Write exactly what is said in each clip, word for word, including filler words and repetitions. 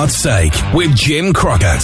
Art's Sake with Jim Crockett.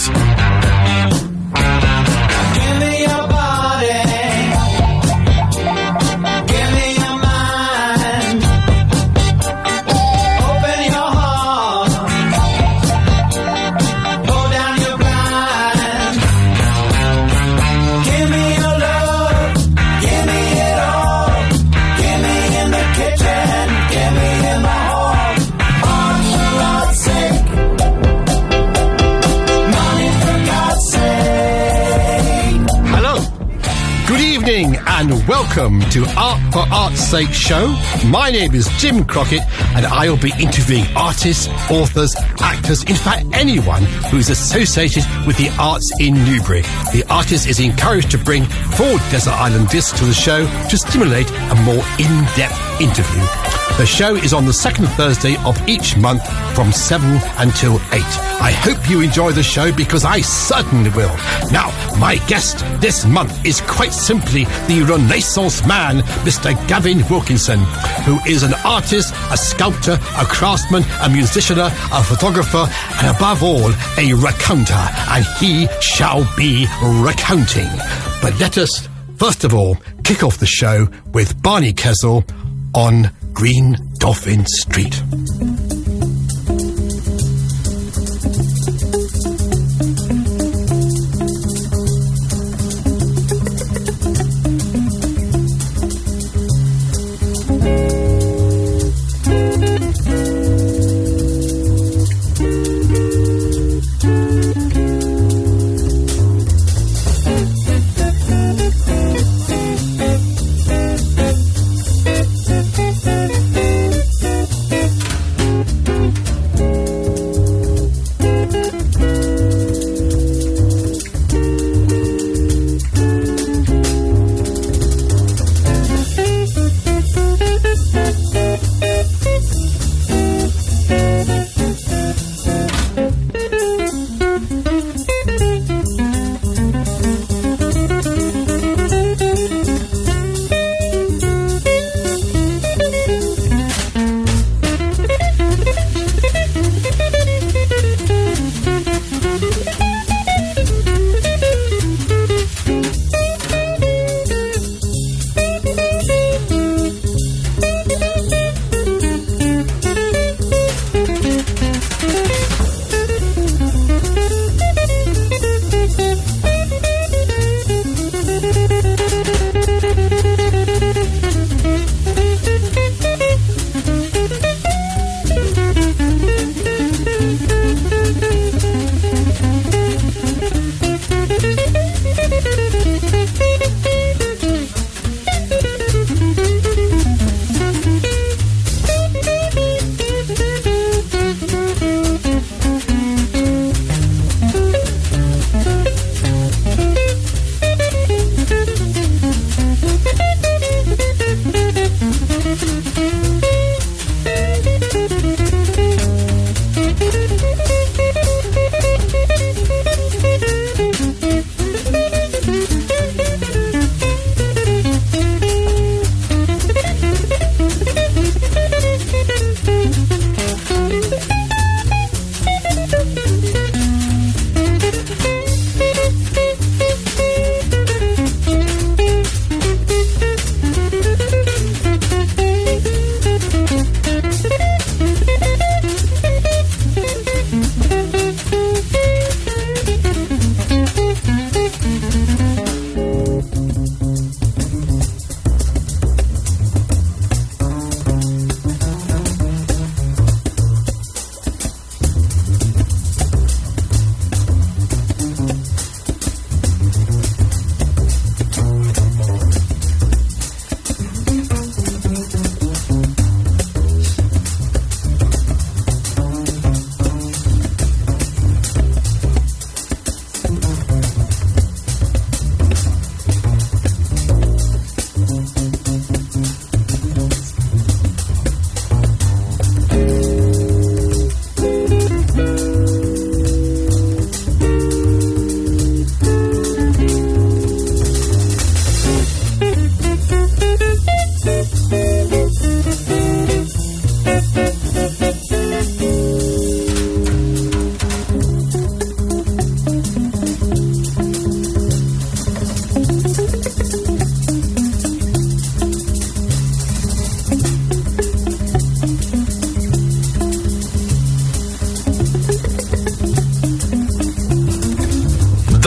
And welcome to Art for Art's Sake show. My name is Jim Crockett, and I'll be interviewing artists, authors, actors, in fact anyone who is associated with the arts in Newbury. The artist is encouraged to bring four Desert Island discs to the show to stimulate a more in-depth interview. The show is on the second Thursday of each month from seven until eight. I hope you enjoy the show because I certainly will. Now, my guest this month is quite simply the Renaissance man, Mister Gavin Wilkinson, who is an artist, a sculptor, a craftsman, a musician, a photographer, and above all, a raconter, and he shall be recounting. But let us, first of all, kick off the show with Barney Kessel on Green Dolphin Street.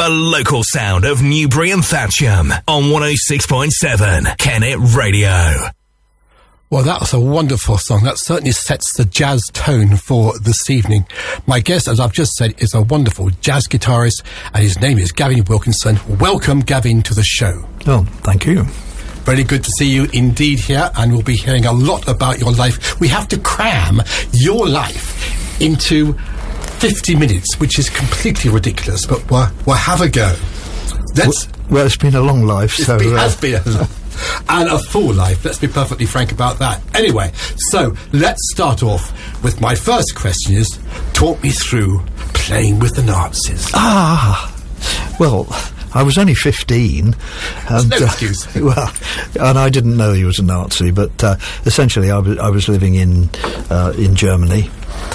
The local sound of Newbury and Thatcham on one oh six point seven Kennet Radio. Well, that was a wonderful song. That certainly sets the jazz tone for this evening. My guest, as I've just said, is a wonderful jazz guitarist, and his name is Gavin Wilkinson. Welcome, Gavin, to the show. Oh, thank you. Very good to see you indeed here, and we'll be hearing a lot about your life. We have to cram your life into fifty minutes, which is completely ridiculous, but we'll, we'll have a go. Let's, well, well, it's been a long life, it so... Been, uh, has been a long and a full life, let's be perfectly frank about that. Anyway, so let's start off with my first question is, talk me through playing with the Nazis. Ah, well, I was only fifteen. And, no excuse. Uh, well, and I didn't know he was a Nazi, but uh, essentially I was, I was living in, uh, in Germany,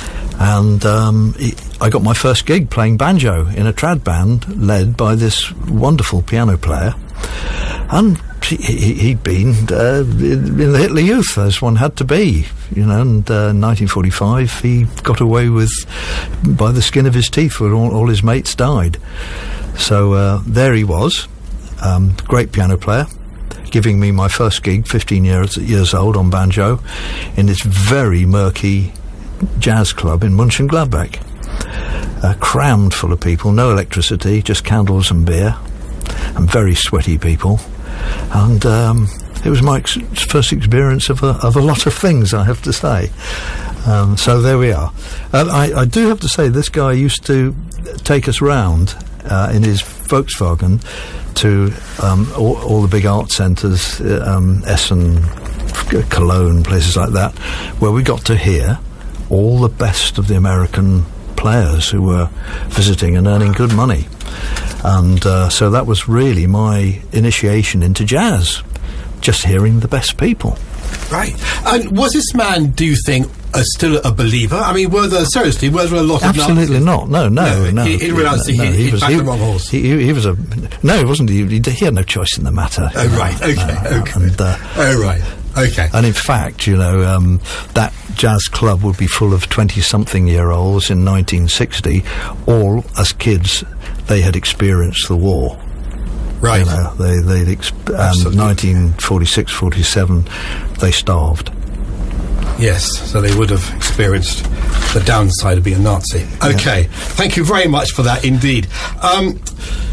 and um, he, I got my first gig playing banjo in a trad band led by this wonderful piano player, and he, he, he'd been uh, in the Hitler Youth, as one had to be, you know, and uh, in nineteen forty-five he got away with, by the skin of his teeth, when all, all his mates died. So uh, there he was, um, great piano player, giving me my first gig, fifteen years, years old, on banjo, in this very murky jazz club in Mönchengladbach. Uh, crammed full of people, no electricity, just candles and beer, and very sweaty people. And um, it was my ex- first experience of a, of a lot of things, I have to say. Um, so there we are. And I, I do have to say, this guy used to take us round uh, in his Volkswagen to um, all, all the big art centres, uh, um, Essen, Cologne, places like that, where we got to hear all the best of the American players who were visiting and earning good money. And uh, so that was really my initiation into jazz, just hearing the best people. Right. And was this man, do you think, uh, still a believer? I mean, were there, seriously, were there a lot of Absolutely Nazis? not. No, no, no. no. He, he realised no, he, no, he, he was backed he, the wrong horse. He, he, he was a... No, he wasn't. He, he had no choice in the matter. Oh, know, right. Okay, uh, okay. And, uh, oh, right. Okay. And in fact, you know, um, that jazz club would be full of twenty-something-year-olds in nineteen sixty, all, as kids, they had experienced the war. Right. You know, they, they'd exp- and nineteen forty-six forty-seven, they starved. Yes, so they would have experienced the downside of being a Nazi. Okay, yeah. Thank you very much for that indeed. Um,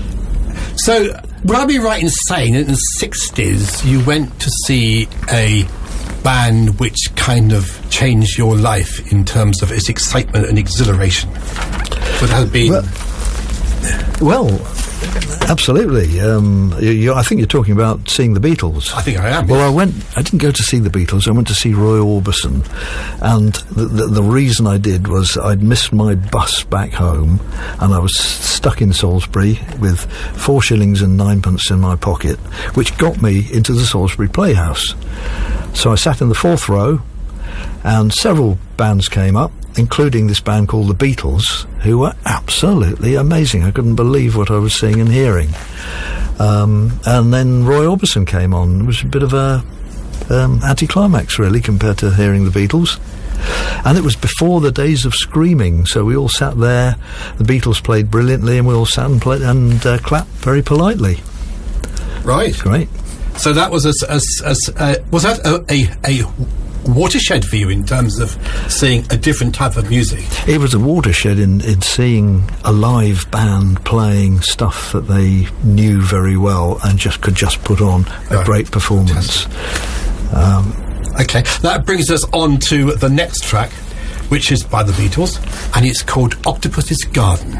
so, would I be right in saying that in the sixties you went to see a band which kind of changed your life in terms of its excitement and exhilaration? Would that have been... Well, well absolutely. Um, you, you, I think you're talking about seeing the Beatles. I think I am. Well, yes. I went. I didn't go to see the Beatles. I went to see Roy Orbison, and the, the, the reason I did was I'd missed my bus back home, and I was stuck in Salisbury with four shillings and ninepence in my pocket, which got me into the Salisbury Playhouse. So I sat in the fourth row, and several bands came up, including this band called the Beatles, who were absolutely amazing. I couldn't believe what I was seeing and hearing. Um, and then Roy Orbison came on. It was a bit of a um, anticlimax, really, compared to hearing the Beatles. And it was before the days of screaming, so we all sat there. The Beatles played brilliantly, and we all sat and, played and uh, clapped very politely. Right. Great. So that was a, a, a, a was that a, a, a watershed for you in terms of seeing a different type of music? It was a watershed in, in seeing a live band playing stuff that they knew very well and just could just put on a right. great performance. Um, okay, that brings us on to the next track, which is by the Beatles, and it's called Octopus's Garden.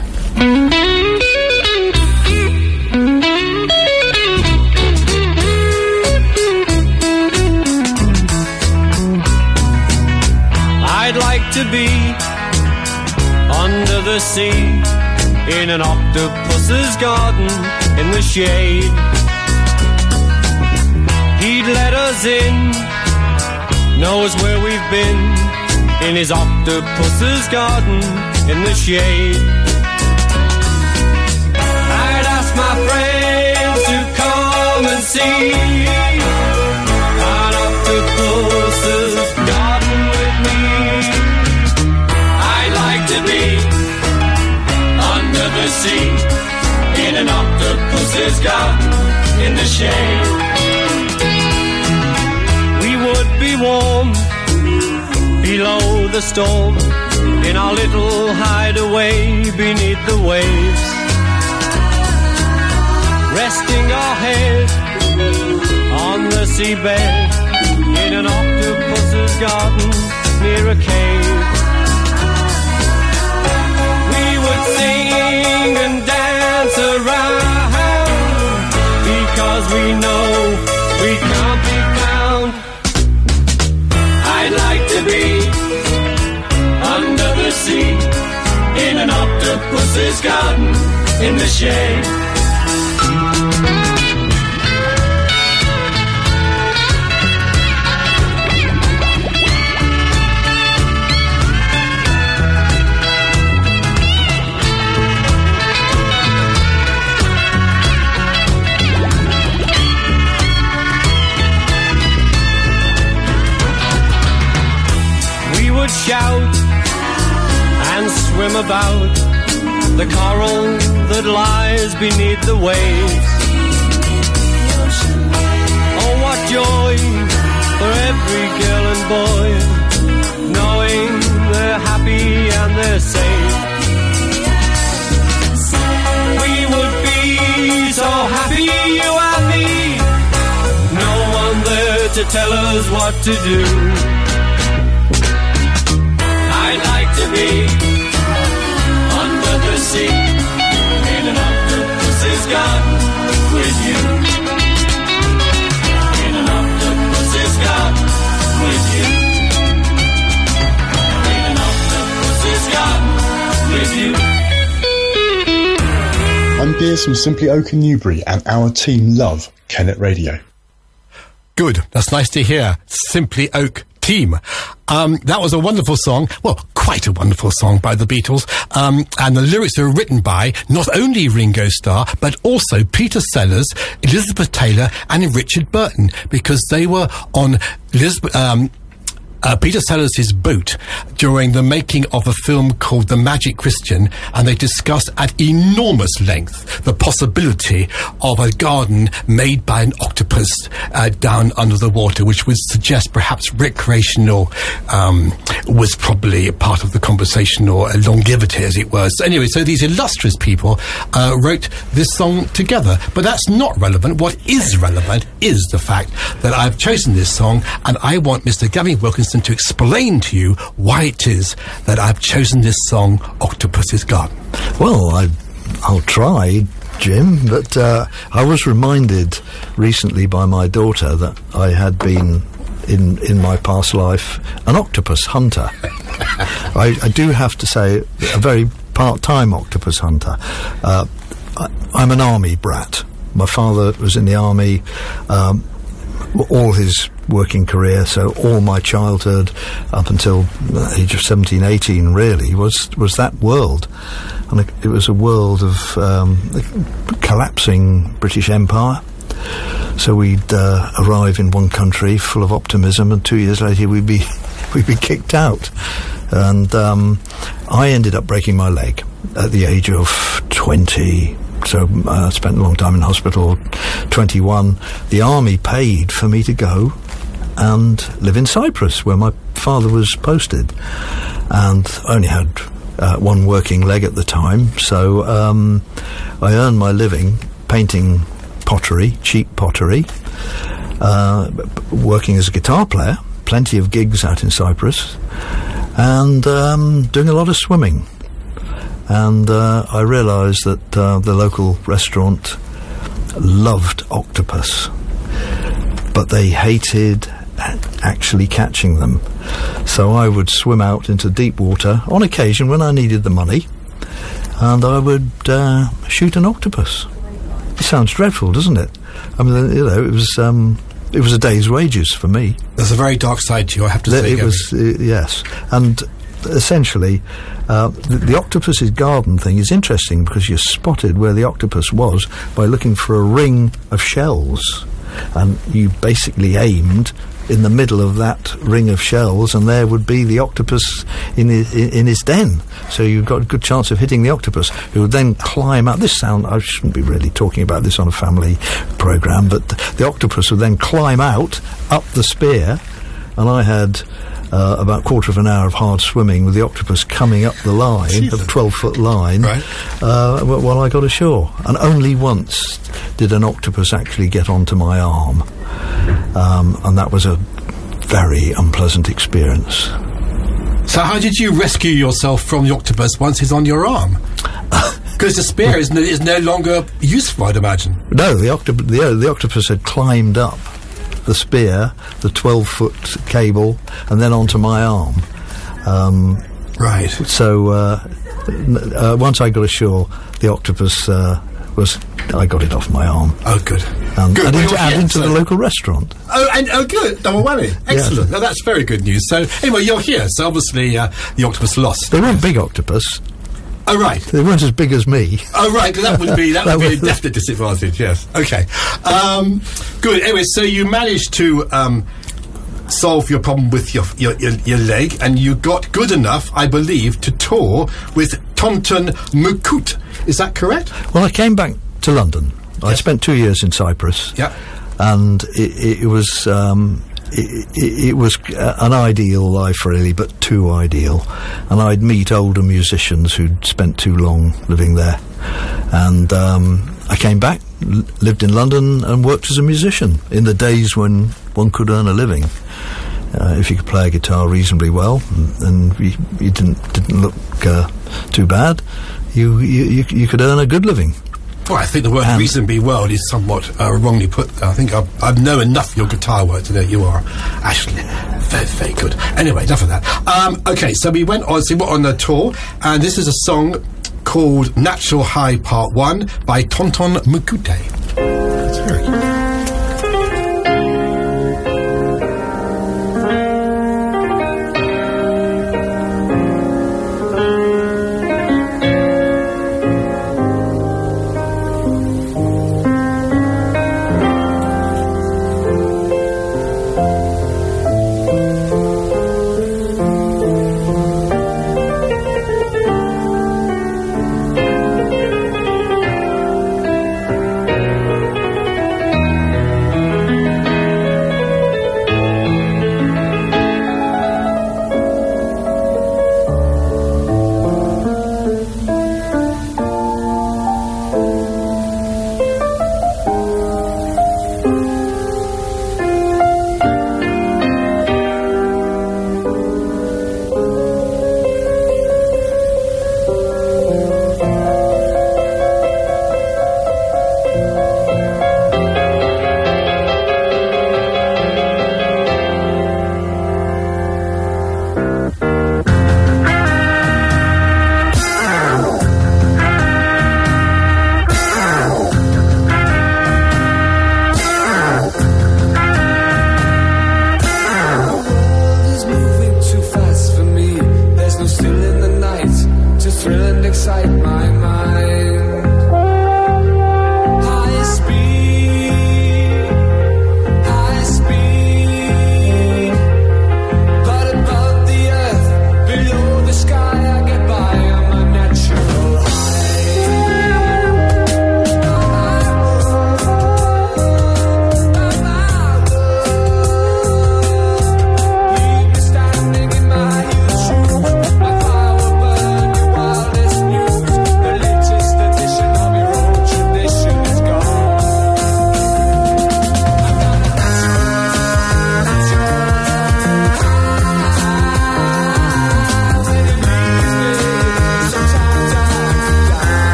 I'd like to be under the sea in an octopus's garden in the shade. He'd let us in, knows where we've been, in his octopus's garden in the shade. I'd ask my friends to come and see an octopus's garden with me. I'd like to be under the sea in an octopus's garden in the shade. We would be warm below the storm in our little hideaway beneath the waves, resting our head on the seabed in an octopus's garden near a cave. We would sing and dance around because we know we can't be found. I'd like to be under the sea in an octopus's garden in the shade. Shout and swim about the coral that lies beneath the waves. Oh, what joy for every girl and boy, knowing they're happy and they're safe. We would be so happy, you and me, no one there to tell us what to do. I'd like to be under the sea in an octopus's garden with you. In an octopus's garden with you. In an octopus's garden with you. I'm Piers from Simply Oak in Newbury, and our team love Kennet Radio. Good. That's nice to hear. Simply Oak team. Um, that was a wonderful song. Well, quite a wonderful song by the Beatles. Um, and the lyrics were written by not only Ringo Starr, but also Peter Sellers, Elizabeth Taylor, and Richard Burton, because they were on Elizabeth, um, Uh, Peter Sellers' boat during the making of a film called The Magic Christian, and they discussed at enormous length the possibility of a garden made by an octopus uh, down under the water, which would suggest perhaps recreational um, was probably a part of the conversation, or a longevity, as it were. So anyway, so these illustrious people uh, wrote this song together, but that's not relevant. What is relevant is the fact that I've chosen this song, and I want Mister Gavin Wilkinson to explain to you why it is that I've chosen this song, Octopus's Garden. Well, I, I'll try, Jim, but uh, I was reminded recently by my daughter that I had been, in, in my past life, an octopus hunter. I, I do have to say, a very part-time octopus hunter. Uh, I, I'm an army brat. My father was in the army um, all his working career, so all my childhood up until the age of seventeen, eighteen really was was that world, and it, it was a world of um, collapsing British Empire. So we'd uh, arrive in one country full of optimism, and two years later we'd be we'd be kicked out, and um, I ended up breaking my leg at the age of twenty. So I uh, spent a long time in hospital. twenty-one. The army paid for me to go and live in Cyprus, where my father was posted, and I only had uh, one working leg at the time. So um, I earned my living painting pottery, cheap pottery, uh, working as a guitar player, plenty of gigs out in Cyprus, and um, doing a lot of swimming. And uh, I realised that uh, the local restaurant loved octopus, but they hated actually catching them. So I would swim out into deep water on occasion when I needed the money, and I would uh, shoot an octopus. It sounds dreadful, doesn't it? I mean, you know, it was um, it was a day's wages for me. There's a very dark side to you, I have to the, say. It was uh, yes, and essentially, uh, the, the octopus's garden thing is interesting because you're spotted where the octopus was by looking for a ring of shells. and you basically aimed in the middle of that ring of shells, and there would be the octopus in his, in his den. So you've got a good chance of hitting the octopus, who would then climb out. This sound, I shouldn't be really talking about this on a family programme, but the octopus would then climb out up the spear, and I had uh, about a quarter of an hour of hard swimming with the octopus coming up the line, Jesus. a twelve-foot line, Right. uh, wh- while I got ashore. And only once did an octopus actually get onto my arm. Um, and that was a very unpleasant experience. So how did you rescue yourself from the octopus once he's on your arm? Because the spear is no, is no longer useful, I'd imagine. No, the, octop- the, uh, the octopus had climbed up the spear, the twelve-foot cable, and then onto my arm. Um, Right. so uh, n- uh, once I got ashore, the octopus uh, was... I got it off my arm. Oh, good. Um, good. and Well, into, you're and here, into so- the local restaurant. Oh, and oh, good. Double whammy. Excellent. Now, that's very good news. So, anyway, you're here. So, obviously, uh, the octopus lost. They weren't big octopus. Oh, right. They weren't as big as me. Oh, right. That would be that, That would be a was- definite disadvantage. Yes. Okay. Um, good. Anyway, so you managed to um, solve your problem with your, your your your leg, and you got good enough, I believe, to tour with Tonton Mukut. Is that correct? Well, I came back to London. I Yes. spent two years in Cyprus. Yeah. And it, it was um, it, it, it was uh, an ideal life, really, but too ideal. And I'd meet older musicians who'd spent too long living there. And um, I came back, l- lived in London, and worked as a musician in the days when one could earn a living. Uh, if you could play a guitar reasonably well, and, and you, you didn't didn't look uh, too bad, you, you you you could earn a good living. Well, I think the word And- reasonably well is somewhat uh, wrongly put. I think I've, I've know enough of your guitar work to know you are actually very, very good. Anyway, enough of that. Um, okay, so we went on, so we went on the tour, and this is a song called Natural High Part one by Tonton Mukute. That's very good.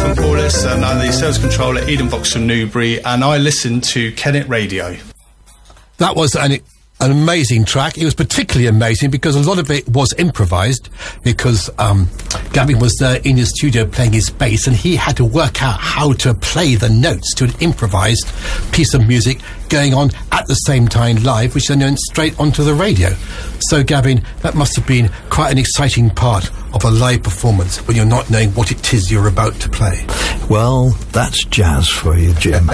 Malcolm Paulus, and I'm the sales controller at Eden Vauxhall Newbury, and I listen to Kennet Radio. That was an, an amazing track. It was particularly amazing because a lot of it was improvised, because um, Gavin was uh, in his studio playing his bass, and he had to work out how to play the notes to an improvised piece of music going on at the same time live, which then went straight onto the radio. So, Gavin, that must have been quite an exciting part of a live performance when you're not knowing what it is you're about to play. Well, that's jazz for you, Jim.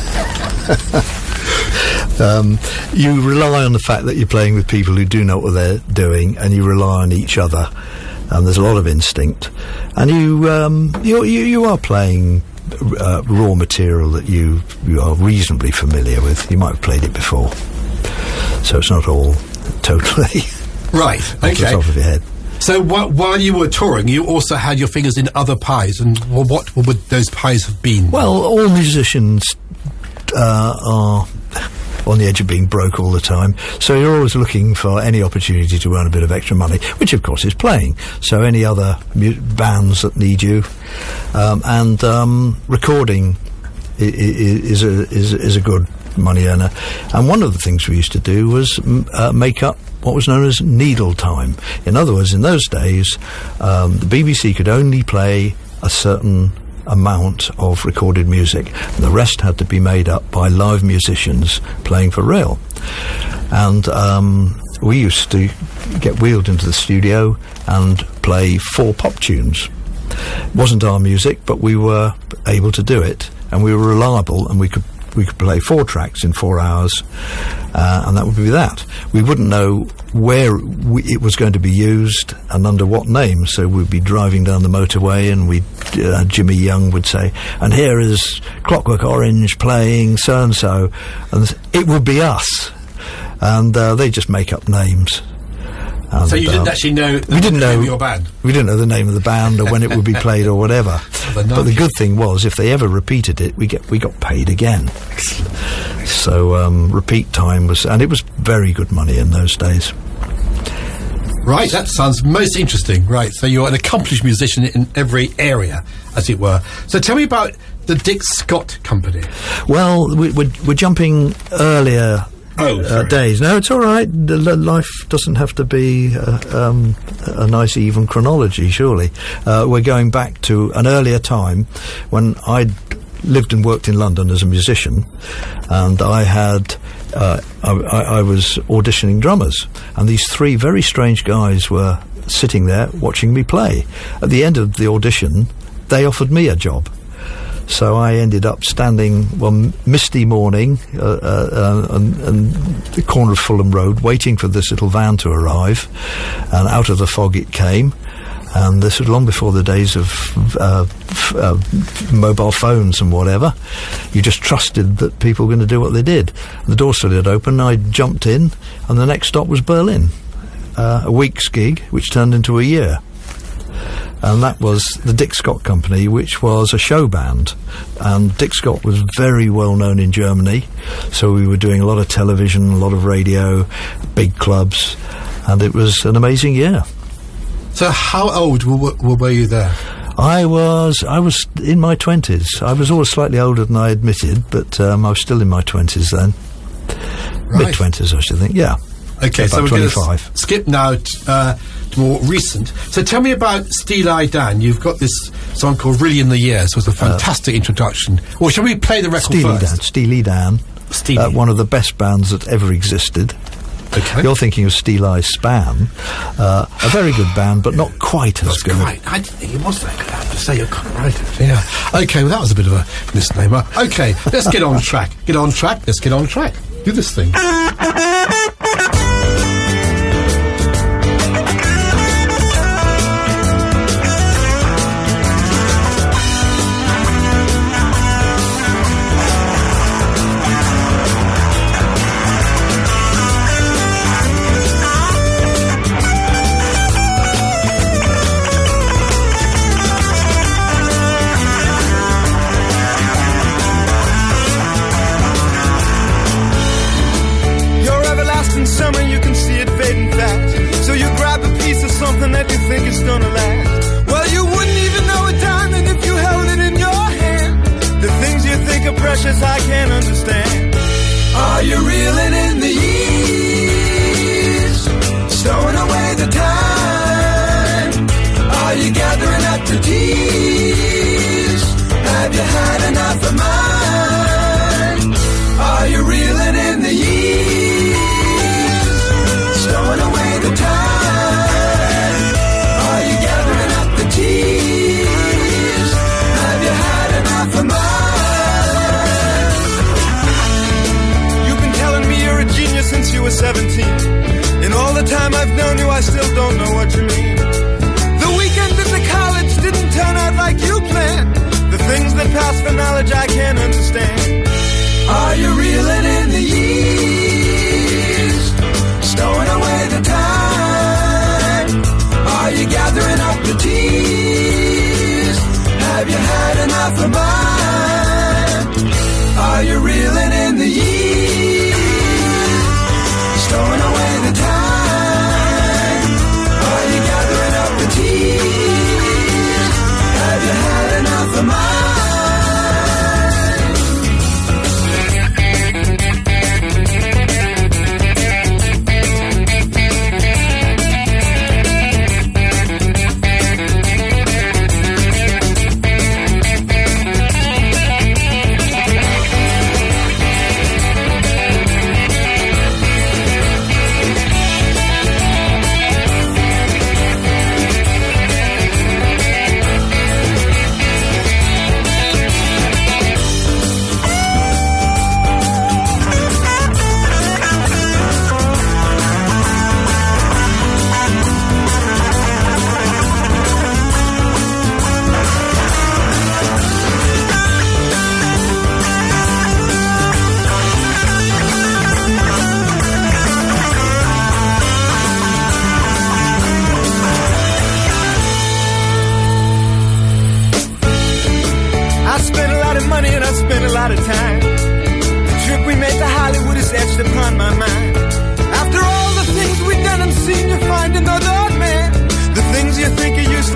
um, you rely on the fact that you're playing with people who do know what they're doing, and you rely on each other, and there's a lot of instinct, and you um, you, you, you are playing uh, raw material that you, you are reasonably familiar with. You might have played it before, so it's not all totally right. off Okay. the top of your head. So wh- while you were touring, you also had your fingers in other pies, and wh- what would those pies have been? Well, all musicians uh, are on the edge of being broke all the time, so you're always looking for any opportunity to earn a bit of extra money, which of course is playing. So any other mu- bands that need you, um, and um, recording I- I- is a is, is a good money earner. And one of the things we used to do was m- uh, make up what was known as needle time. In other words, in those days, um, the B B C could only play a certain amount of recorded music. The rest had to be made up by live musicians playing for real. And um, we used to get wheeled into the studio and play four pop tunes. It wasn't our music, but we were able to do it, and we were reliable, and we could we could play four tracks in four hours, uh, and that would be that. We wouldn't know where we, it was going to be used and under what name, so we'd be driving down the motorway, and we uh, Jimmy Young would say, and here is Clockwork Orange playing so-and-so, and it would be us, and uh, they just make up names. And, so you didn't uh, actually know the we didn't name know of your band? We didn't know the name of the band or when it would be played or whatever. But But the good thing was, if they ever repeated it, we get we got paid again. So um, repeat time was, and it was very good money in those days. Right, that sounds most interesting. Right, so you're an accomplished musician in every area, as it were. So tell me about the Dick Scott Company. Well, we, we're, we're jumping earlier Oh, uh, sorry. days. No, it's all right. The, l- life doesn't have to be uh, um, a nice even chronology, surely. Uh, we're going back to an earlier time when I'd lived and worked in London as a musician, and I had uh, I, I, I was auditioning drummers, and these three very strange guys were sitting there watching me play. At the end of the audition, they offered me a job. So I ended up standing one misty morning uh, uh, uh, on, on the corner of Fulham Road, waiting for this little van to arrive, and out of the fog it came. And this was long before the days of uh, f- uh, mobile phones and whatever. You just trusted that people were going to do what they did. The door slid open, I jumped in, and the next stop was Berlin. Uh, a week's gig, which turned into a year. And that was the Dick Scott Company, which was a show band. And Dick Scott was very well known in Germany, so we were doing a lot of television, a lot of radio, big clubs, and it was an amazing year. So how old were, were, were you there? I was I was in my twenties. I was always slightly older than I admitted, but um, I was still in my twenties then. Right. Mid-twenties, I should think, yeah. Okay, so About we're going to twenty-five. skip now to, uh, to more recent. So tell me about Steely Dan. You've got this song called Really in the Years. It was a fantastic introduction. Or shall we play the record Steely Dan. first? Steely Dan. Steely. Uh, one of the best bands that ever existed. Okay. You're thinking of Steely Span, uh, a very good band, but not quite as That's good. great. I didn't think it was that good. I have to say, you're kind of right. Yeah. Okay, well, that was a bit of a misnomer. Okay, let's get on track. Get on track. Let's get on track. Do this thing. You're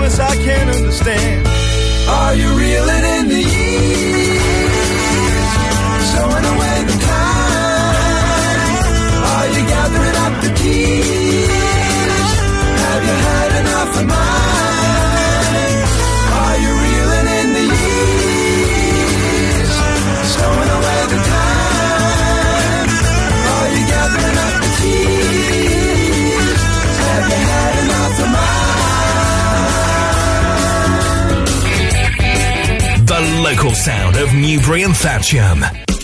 promise I can't understand. Are you reeling in the years, stowing away the time? Are you gathering up the keys? Have you had enough of mine? Are you reeling in the years, stowing away the time? Are you gathering up the keys? Have you had enough of mine? The local sound of Newbury and Thatcham.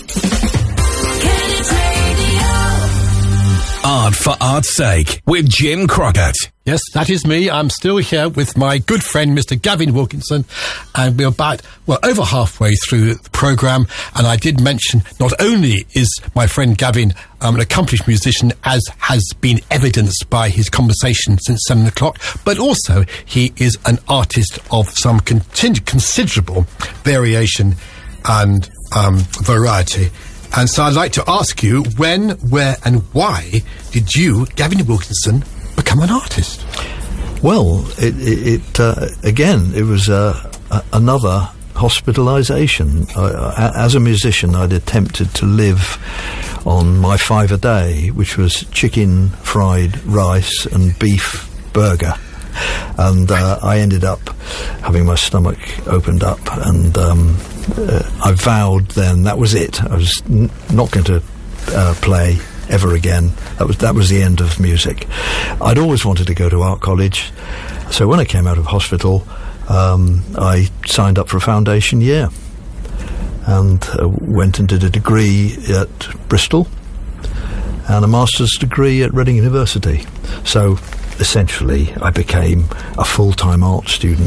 Art for Art's Sake with Jim Crockett. Yes, that is me. I'm still here with my good friend, Mister Gavin Wilkinson, and we're about, well, over halfway through the programme, and I did mention not only is my friend Gavin um, an accomplished musician, as has been evidenced by his conversation since seven o'clock, but also he is an artist of some contin- considerable variation and um, variety. And so I'd like to ask you, when, where and why did you, Gavin Wilkinson, become an artist? Well, it, it, it uh, again, it was uh, a, another hospitalisation. Uh, as a musician, I'd attempted to live on my five a day, which was chicken, fried rice and beef burger. And uh, I ended up having my stomach opened up, and um, uh, I vowed then that was it. I was n- not going to uh, play ever again. That was that was the end of music. I'd always wanted to go to art college, so when I came out of hospital, um, I signed up for a foundation year and uh, went and did a degree at Bristol and a master's degree at Reading University. So essentially, I became a full-time art student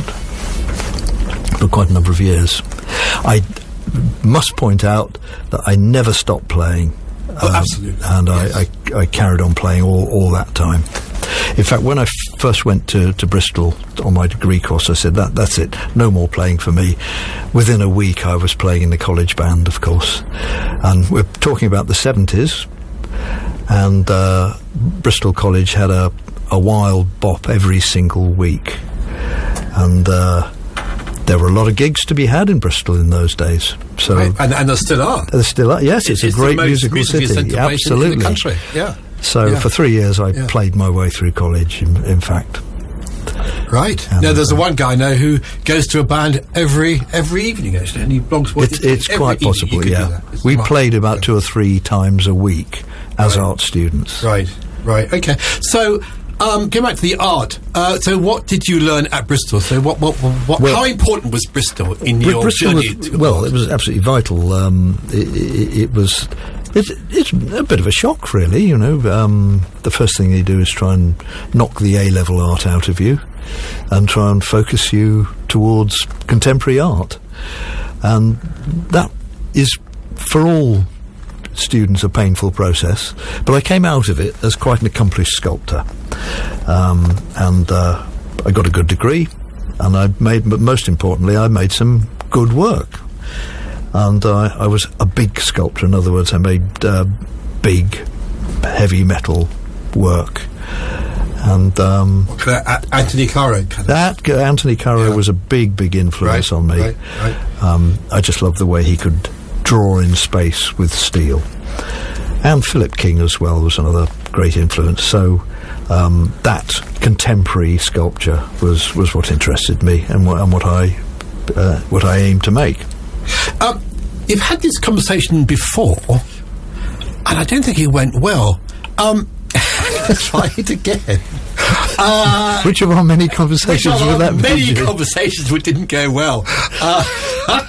for quite a number of years. I must point out that I never stopped playing. Oh, um, absolutely. And yes. I, I, I carried on playing all, all that time. In fact, when I f- first went to, to Bristol on my degree course, I said, that that's it, no more playing for me. Within a week, I was playing in the college band, of course. And we're talking about the seventies, and uh, Bristol College had a a wild bop every single week, and uh, there were a lot of gigs to be had in Bristol in those days. So right. and, and there still are. There still are. Yes, it's, it's a great musical city. Absolutely, in the country. Yeah. So yeah. for three years, I yeah. played my way through college. In, in fact, right. And now, there's uh, the one guy I know who goes to a band every every evening, actually, and he blogs. What it's it's quite possible. Yeah, we played about yeah. two or three times a week as right. art students. Right. Right. Okay. So. Um, going back to the art, uh, so what did you learn at Bristol? So what, what, what well, how important was Bristol in Br- your Bristol journey? Was, to well, art? it was absolutely vital. Um, it, it, it was, it's, it's a bit of a shock, really, you know. Um, the first thing they do is try and knock the A-level art out of you and try and focus you towards contemporary art. And that is, for all students, a painful process, but I came out of it as quite an accomplished sculptor, um, and uh, I got a good degree, and I made, but most importantly, I made some good work, and uh, I was a big sculptor. In other words, I made uh, big, heavy metal work. And um, uh, Anthony Caro. Kind of. That uh, Anthony Caro yeah. was a big, big influence right, on me. Right, right. Um, I just loved the way he could draw in space with steel. And Philip King as well was another great influence. So um, that contemporary sculpture was, was what interested me and what, and what I uh, what I aimed to make. Um, you've had this conversation before, and I don't think it went well. Um, try it again. Uh, which of our many conversations which were that? Many conversations which didn't go well. Uh,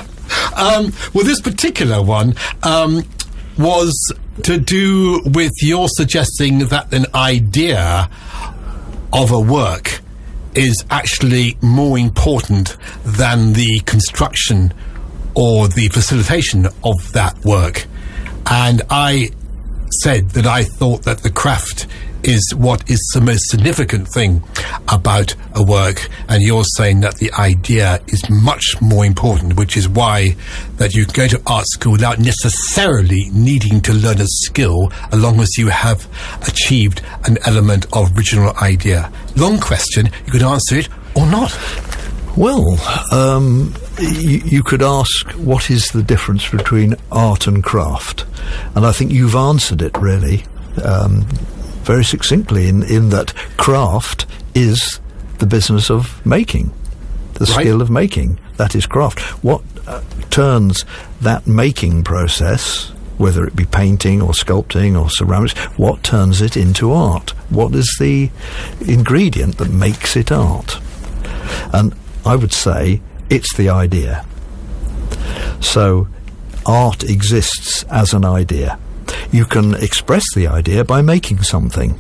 Um, well, this particular one um, was to do with your suggesting that an idea of a work is actually more important than the construction or the facilitation of that work. And I said that I thought that the craft is what is the most significant thing about a work, and you're saying that the idea is much more important, which is why that you can go to art school without necessarily needing to learn a skill, as long as you have achieved an element of original idea. Long question, you could answer it or not? Well, um, you, you could ask, what is the difference between art and craft? And I think you've answered it, really, um, very succinctly, in, in that craft is the business of making, the Right. skill of making. That is craft. What uh, turns that making process, whether it be painting or sculpting or ceramics, what turns it into art? What is the ingredient that makes it art? And I would say it's the idea. So art exists as an idea. You can express the idea by making something.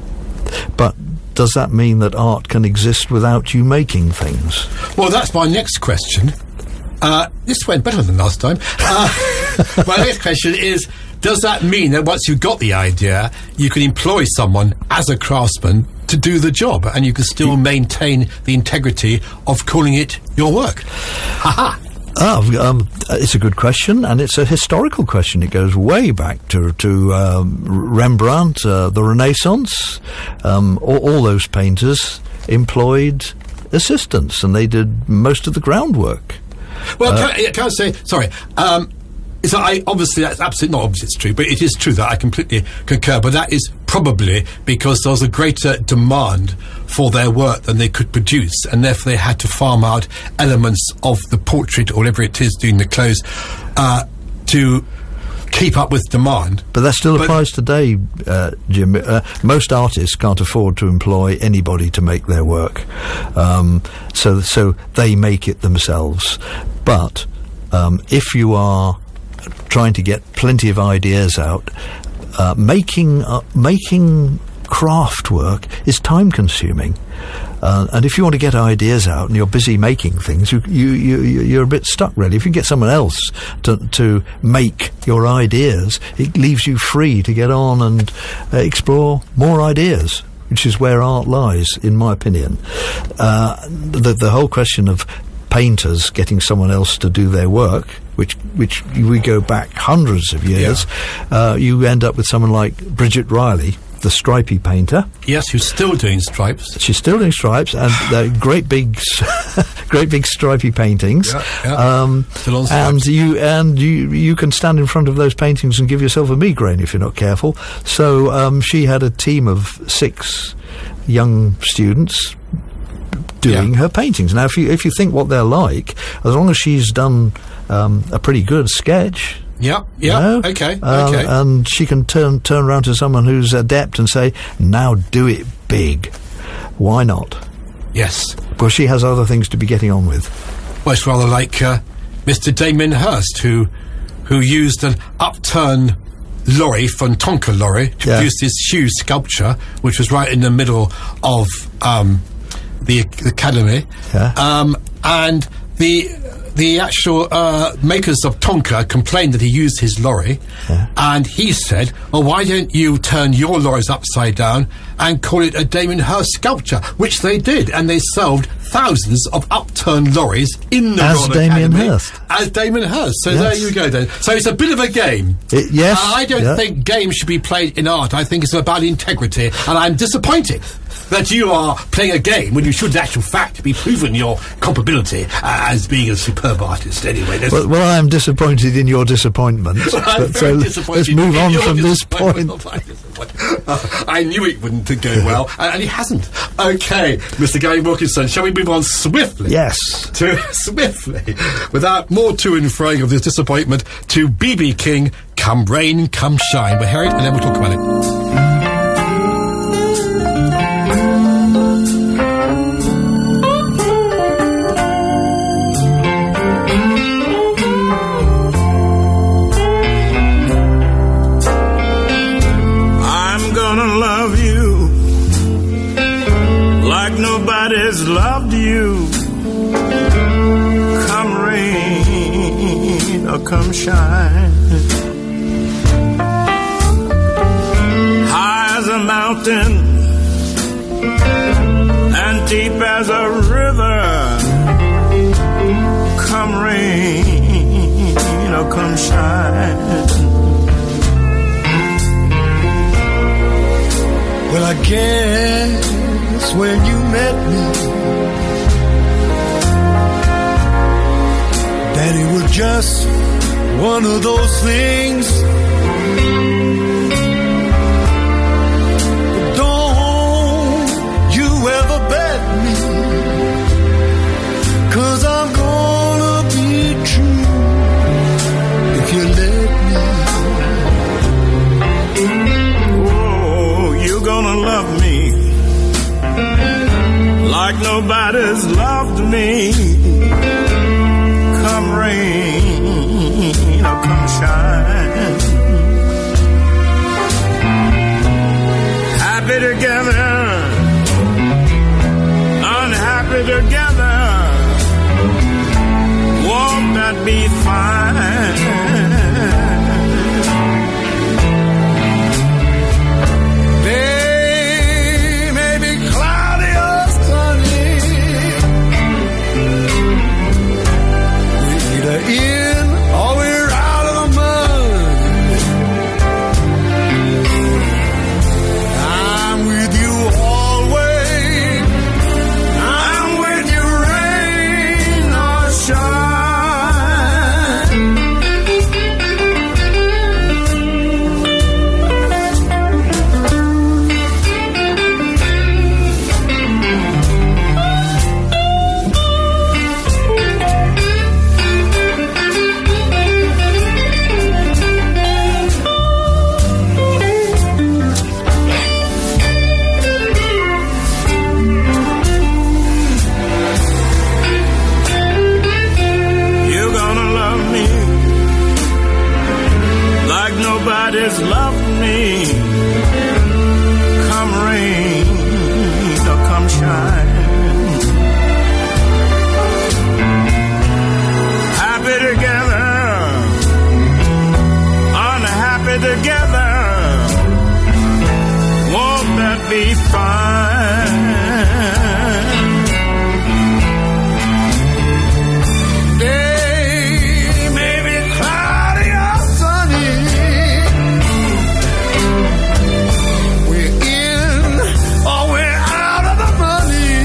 But does that mean that art can exist without you making things? Well, that's my next question. Uh, this went better than last time. Uh, my next question is, does that mean that once you've got the idea, you can employ someone as a craftsman to do the job, and you can still maintain the integrity of calling it your work? Ha-ha! Ah, um, it's a good question, and it's a historical question. It goes way back to to um, Rembrandt, uh, the Renaissance. Um, all, all those painters employed assistants, and they did most of the groundwork. Well, can, I, can I say, sorry, um, so I, obviously that's absolutely not obviously it's true, but it is true that I completely concur, but that is probably because there was a greater demand for their work than they could produce, and therefore they had to farm out elements of the portrait or whatever it is doing the clothes uh, to keep up with demand. But that still But- applies today, uh, Jim. Uh, most artists can't afford to employ anybody to make their work, um, so so they make it themselves. But um, if you are trying to get plenty of ideas out, uh, making uh, making craft work is time consuming. Uh, and if you want to get ideas out and you're busy making things, you, you, you, you're a bit stuck, really. If you get someone else to, to make your ideas, it leaves you free to get on and uh, explore more ideas, which is where art lies, in my opinion. Uh, the, the whole question of painters getting someone else to do their work, which which we go back hundreds of years, uh, you end up with someone like Bridget Riley, the stripy painter. Yes, who's still doing stripes. She's still doing stripes, and they're great big, great big stripy paintings. Yeah, yeah. Um, Still on and stripes. you and you you can stand in front of those paintings and give yourself a migraine if you're not careful. So um, she had a team of six young students doing Yeah. her paintings. Now, if you if you think what they're like, as long as she's done um, a pretty good sketch. Yeah, yeah, You know? okay, Uh, okay. And she can turn turn around to someone who's adept and say, "Now do it big." Why not? Yes. Well, she has other things to be getting on with. Well, it's rather like uh, Mister Damien Hirst, who who used an upturned lorry from Tonka lorry to Yeah. produce this huge sculpture, which was right in the middle of um, the, ac- academy. Yeah. Um, and the the actual uh, makers of Tonka complained that he used his lorry, Yeah. and he said, "Well, why don't you turn your lorries upside down and call it a Damien Hirst sculpture?" Which they did, and they sold thousands of upturned lorries in the As Royal Damien Academy Hirst. as Damien Hirst. So Yes. there you go, then. So it's a bit of a game. It- yes, Uh, I don't yeah. think games should be played in art. I think it's about integrity, and I'm disappointed that you are playing a game when you should, in actual fact, be proving your culpability uh, as being a superb artist. Anyway, let's, Well, well, I am disappointed in your disappointment. I'm but very so disappointed let's move in on your from this disappointment. point. I'm disappointed. Uh, I knew it wouldn't go well, and, and it hasn't. Okay, Mister Gary Wilkinson, shall we move on swiftly? Yes. To swiftly, without more to and froing of this disappointment, to B B King, Come Rain, Come Shine. We'll hear it and then we'll talk about it. I'm gonna love you like nobody's loved you. Come rain or come shine. High as a mountain and deep as a river. Come rain or come shine. Well, I guess when you met me, and it was just one of those things. But don't you ever bet me, 'cause I'm gonna be true if you let me. Oh, you're gonna love me like nobody's loved me. Come rain or come shine, happy together, unhappy together, won't that be fine? Day may be cloudy or sunny, we're either in or we're out of the mud. I'm with you always, I'm with you rain or shine. You're gonna love me like nobody's loved me. Come rain or come shine, happy together, unhappy together, won't that be fine? Day may be cloudy or sunny, we're in or we're out of the money.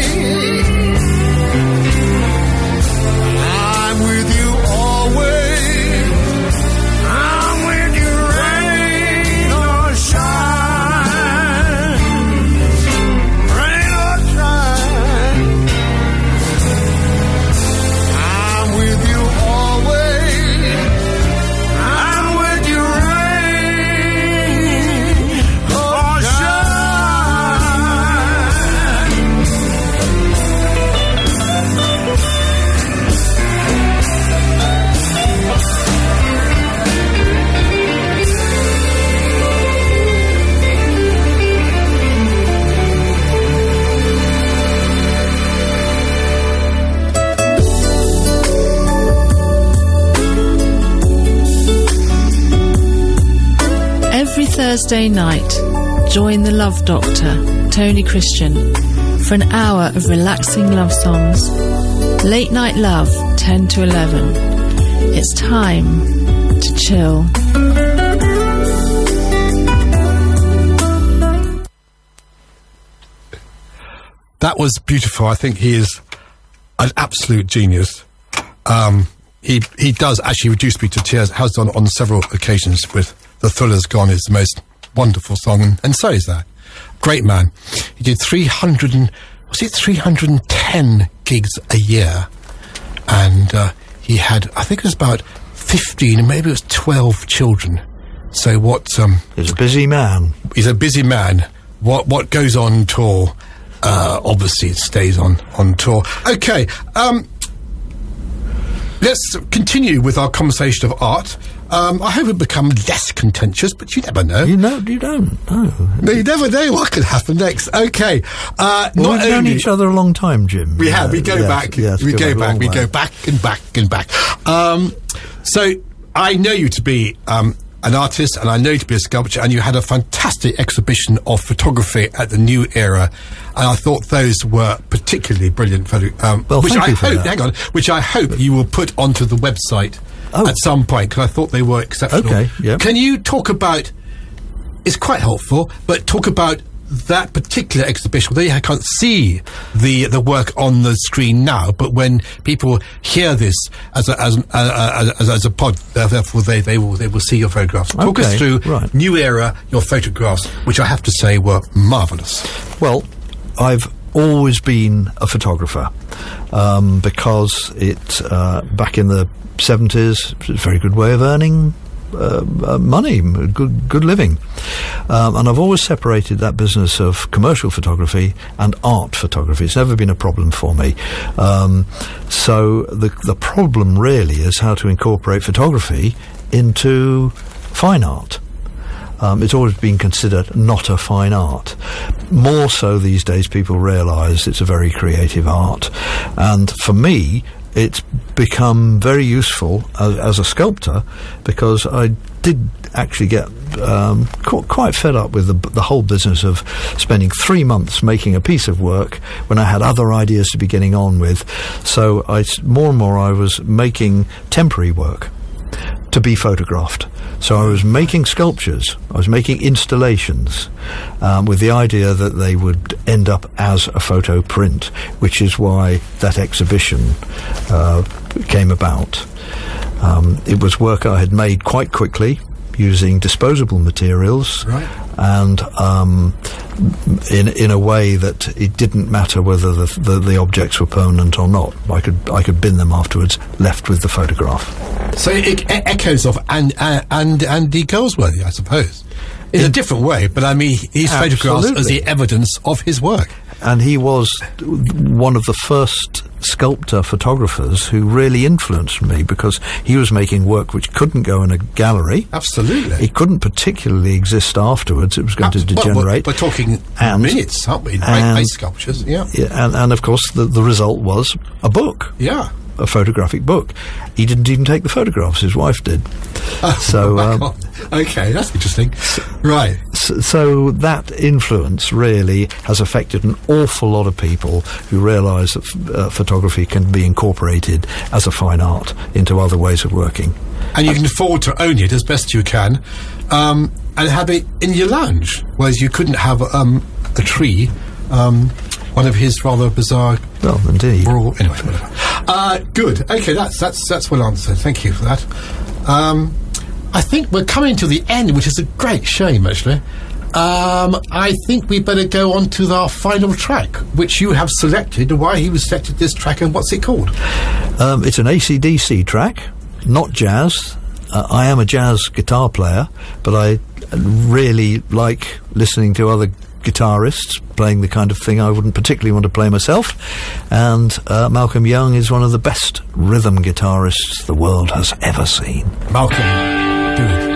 I'm with you always, I'm with you rain or shine, rain or shine. I'm with you always, I'm with you rain or shine. Every Thursday night, join the Love Doctor, Tony Christian, for an hour of relaxing love songs. Late Night Love, ten to eleven. It's time to chill. That was beautiful. I think he is an absolute genius. Um, he he does actually reduce me to tears. Has done on several occasions with The Thriller's Gone. Is the most wonderful song, and, and so is that. Great man. He did three hundred and was it three hundred and ten gigs a year, and uh, he had I think it was about fifteen, and maybe it was twelve children. So what? Um, He's a busy man. He's a busy man. What what goes on tour? Uh, obviously, it stays on on tour. Okay. Um, Let's continue with our conversation of art. Um, I hope it become less contentious, but you never know. You know, you don't. No, no you never know what could happen next. Okay, uh, well, not we've known only each other a long time, Jim. we have. know. We go yes, back. Yes, we go, go back. We way. go back and back and back. Um, so I know you to be um, an artist, and I know you to be a sculptor, and you had a fantastic exhibition of photography at the New Era, and I thought those were particularly brilliant. Photo- um, well, which thank I you for hope, that. hang on, which I hope you will put onto the website Oh. at some point, because I thought they were exceptional. Okay, yeah. Can you talk about? It's quite helpful, but talk about that particular exhibition, they can't see the the work on the screen now, but when people hear this as a as uh, as, as a pod, therefore they they will they will see your photographs. Talk Okay, us through right. New Era, your photographs, which I have to say were marvellous. Well, I've always been a photographer um, because it uh, back in the seventies, it was a very good way of earning uh, uh, money, good good living, um, and I've always separated that business of commercial photography and art photography. It's never been a problem for me. Um, so the the problem really is how to incorporate photography into fine art. Um, it's always been considered not a fine art. More so these days, people realise it's a very creative art. And for me, it's become very useful as, as a sculptor, because I did actually get um, qu- quite fed up with the, the whole business of spending three months making a piece of work when I had other ideas to be getting on with. So I, more and more I was making temporary work to be photographed. So I was making sculptures, I was making installations, um, with the idea that they would end up as a photo print, which is why that exhibition uh, came about. Um, it was work I had made quite quickly, using disposable materials, right. and um, in in a way that it didn't matter whether the, the the objects were permanent or not. I could I could bin them afterwards, left with the photograph. So it e- echoes of and and and Andy Goldsworthy, I suppose, in In- a different way. But I mean, his photographs Absolutely. as the evidence of his work. And he was one of the first sculptor photographers who really influenced me, because he was making work which couldn't go in a gallery. Absolutely. It couldn't particularly exist afterwards. It was going Abs- to well, degenerate. We're, we're talking And- minutes, aren't we? and- Base sculptures, yeah. Yeah, and, and of course the, the result was a book. Yeah. A photographic book. He didn't even take the photographs, his wife did. So, Oh, my um, God. Okay, that's interesting. Right. So, so that influence really has affected an awful lot of people who realise that f- uh, photography can be incorporated as a fine art into other ways of working. And you can afford to own it as best you can, um, and have it in your lounge, whereas you couldn't have um, a tree. Um, one of his rather bizarre. Well, indeed. Rural, anyway, whatever. Uh, good. Okay, that's that's that's well answered. Thank you for that. Um, I think we're coming to the end, which is a great shame, actually. Um, I think we better go on to our final track, which you have selected. Why you selected this track, and what's it called? Um, it's an A C D C track, not jazz. Uh, I am a jazz guitar player, but I really like listening to other guitarists playing the kind of thing I wouldn't particularly want to play myself. And uh, Malcolm Young is one of the best rhythm guitarists the world has ever seen. Malcolm, do it.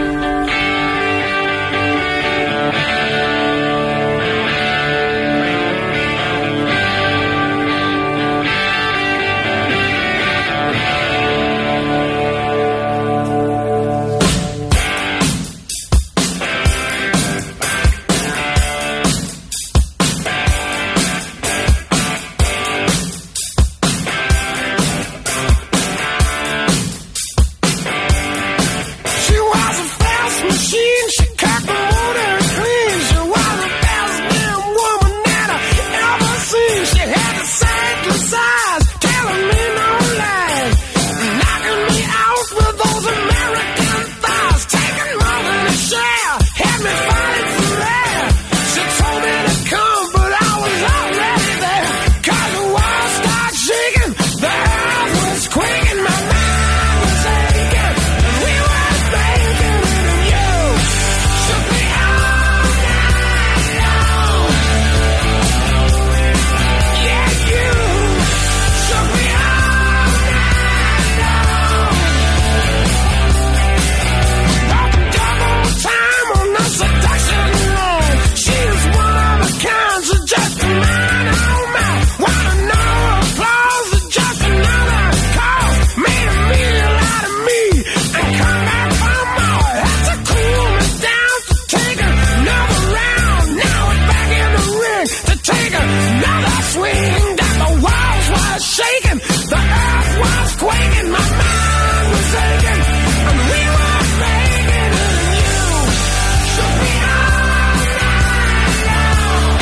Shook me all night long.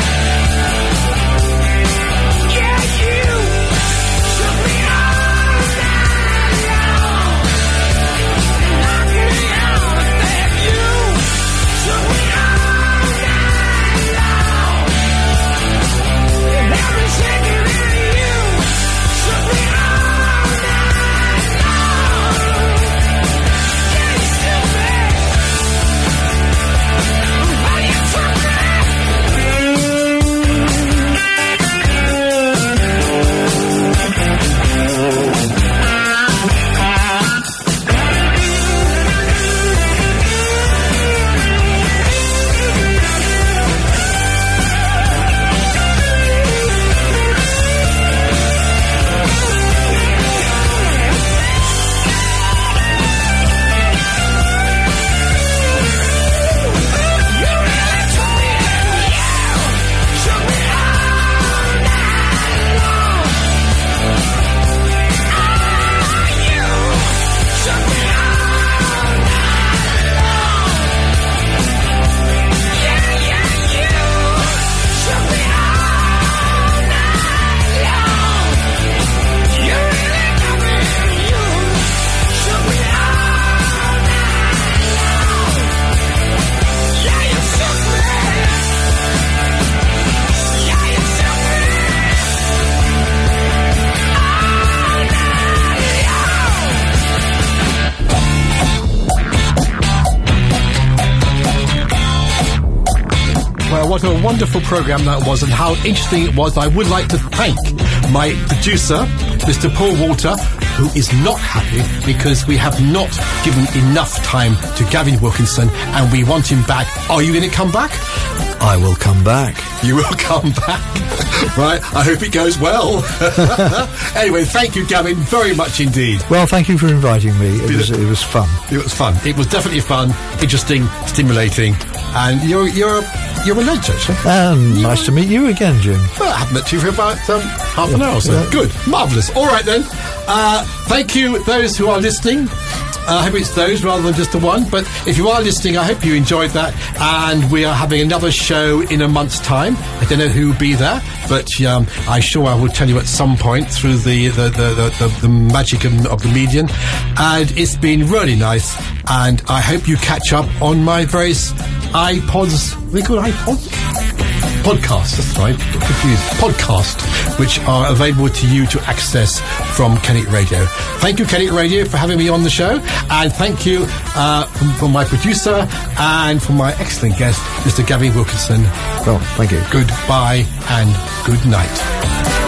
what a wonderful programme that was and how interesting it was. I would like to thank my producer, Mister Paul Walter, who is not happy because we have not given enough time to Gavin Wilkinson and we want him back. Are you going to come back? I will come back. You will come back. Right, I hope it goes well. Anyway, thank you, Gavin, very much indeed. Well, thank you for inviting me. It was, it was fun. It was fun. It was definitely fun, interesting, stimulating, and you're you're you're a legend, actually. And you're nice to meet you again, Jim. Well, I haven't met you for about um, half yeah, an hour or so. Yeah. Good, marvellous. All right then. Uh, thank you, those who are listening. Uh, I hope it's those rather than just the one. But if you are listening, I hope you enjoyed that. And we are having another show in a month's time. I don't know who will be there, but um, I'm sure I will tell you at some point through the the, the, the, the, the magic of, of the medium. And it's been really nice. And I hope you catch up on my various iPods. Are they called iPods? Podcast, that's right, confused. Podcast, which are available to you to access from Kennet Radio. Thank you, Kennet Radio, for having me on the show, and thank you uh, from, from my producer and from my excellent guest, Mister Gavin Wilkinson. Well, thank you. Goodbye and good night.